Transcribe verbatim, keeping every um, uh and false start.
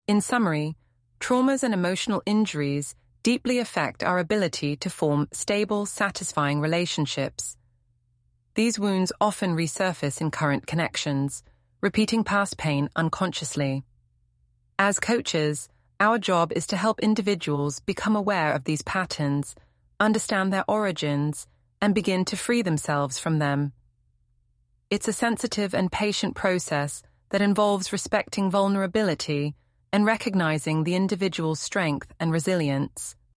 In summary, traumas and emotional injuries deeply affect our ability to form stable, satisfying relationships. These wounds often resurface in current connections, repeating past pain unconsciously. As coaches, our job is to help individuals become aware of these patterns, understand their origins, and begin to free themselves from them. It's a sensitive and patient process that involves respecting vulnerability and recognizing the individual's strength and resilience.